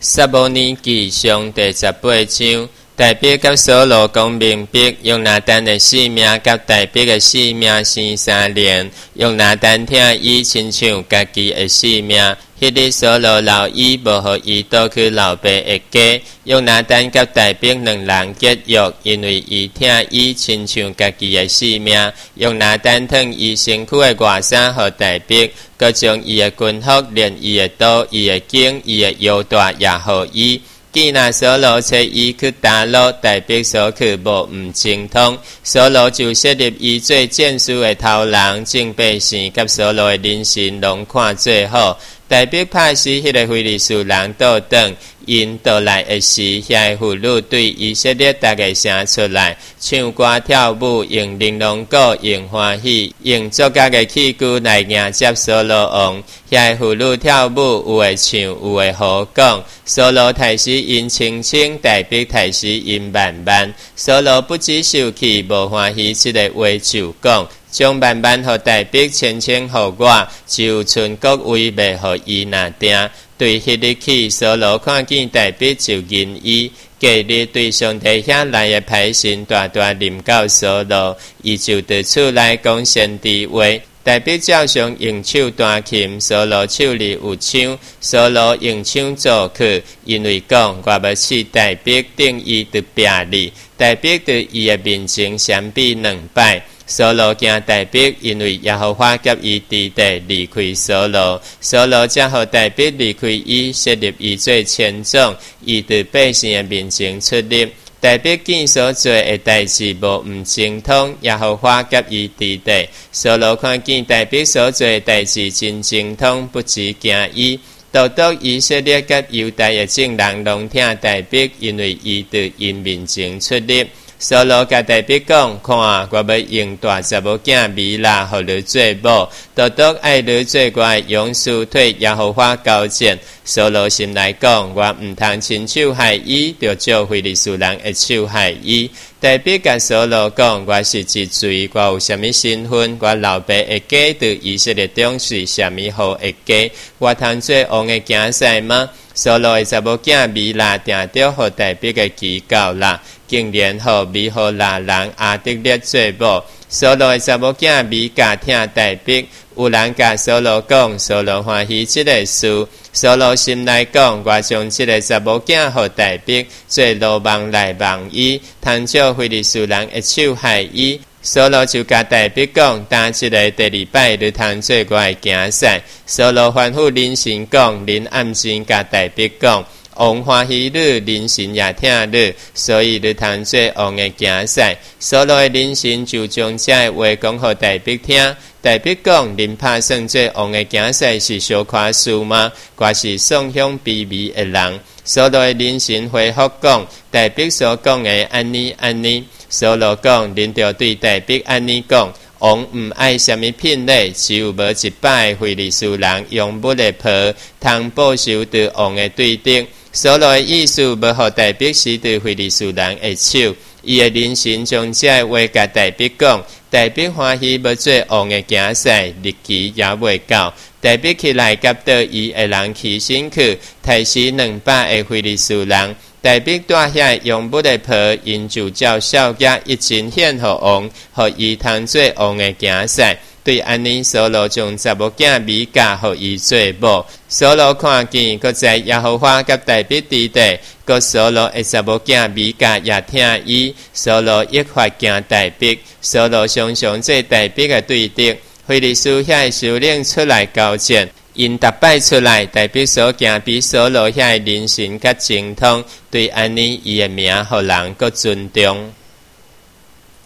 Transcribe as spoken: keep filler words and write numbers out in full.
撒母耳记上第十八章，大逼甲扫罗讲明白，用拿单的性命甲大逼的性命生三连，用拿单听伊亲像家己的性命。迄日扫罗老伊无互伊倒去老爸的家，用拿单甲大逼两人结约，因为伊听伊亲像家己的性命。用拿单脱伊身躯的外衫互大逼，佮将伊的军服、连伊的刀、伊的弓、伊的腰带也互伊。既那扫罗找伊去打落，大逼所去无毋精通，扫罗就设立伊做剑士的头人，正百姓甲扫罗的人心拢看做好。大逼拍死迄个非利士人倒转，因倒来的时，遐妇女对以色列大家城出来，唱歌跳舞，用玲珑鼓，用欢喜，用作家的器具来迎接扫罗王。遐妇女跳舞，有的唱，有的好讲。扫罗杀死因清清，大逼杀死因慢慢。扫罗不知受气，无欢喜，这个话就讲。将慢慢互大逼千千互我，就存国位未互伊拿定。对迄日起，扫罗看见大逼就认伊。隔日对上帝遐来的歹神大大临到扫罗，伊就伫厝内讲先知话。大逼照常用手弹琴，扫罗手里有枪，扫罗用枪做去，因为讲我要刺大逼，等伊就壁里。大逼伫伊的面前相比两摆。扫罗惊大逼，因为耶和华甲伊伫地离开扫罗，扫罗才互大逼离开伊，设立伊做千总，伊伫百姓的面前出入。大逼见所做的代志无毋精通，耶和华甲伊伫地。扫罗看见大逼所做的代志真精通，不止惊伊。独独以色列甲犹大的众人拢听大逼，因为伊伫因面前出入。扫罗甲大逼讲：看，我要用大查某囝米拉，互你做某，独独爱你做我的勇士，替耶和华交战。扫罗心内讲：我毋通亲手害伊，就照非利士人的手害伊。大逼甲扫罗讲：我是一罪，我有啥物身份？我老爸的家伫以色列中是啥物好的家？我通做王的囝婿吗？扫罗的查某囝米拉定着互大逼的祈告啦，竟然互米何拉人阿得列做某。扫罗的查某囝米甲听大逼，有人甲扫罗讲，扫罗欢喜这个事。扫罗心内讲：我将这个查某囝互大逼，做罗网来网伊，通照非利士人的手害伊。扫罗就甲大逼讲：打这个第二摆，你通做我的囝婿。扫罗吩咐人神讲：恁暗时甲大逼讲，王欢喜你，人神也听你，所以你通做王的囝婿。扫罗的人神就将这个话讲互大逼听。大逼讲：恁拍算做王的囝婿是小夸事吗？我是丧向卑微的人。扫罗的人神回复讲：大逼所讲的安尼安尼。扫罗讲：恁着对大逼安尼讲，王毋爱什么品类，只有无一摆非利士人用木的皮，通报仇伫王的对顶。扫罗的意思要互大逼死伫非利士人的手，伊的人神将这话甲大逼讲。大逼欢喜要做王的囝婿，日期也未到。大逼起来甲倒伊的人起身去，杀死两百个非利士人。大逼带遐用木的皮，因就照少爷一尽献互王，互伊通做王的囝婿。对安尼，扫罗将查某囝米甲互伊做某。扫罗看见，搁在耶和华甲大逼伫地，搁扫罗的查某囝米甲也听伊。扫罗一发惊大逼，扫罗常常做大逼的对敌。非利士遐首领出来交战，因逐摆出来，大逼所行比扫罗遐人神较精通。对安尼，伊的名互人搁尊重。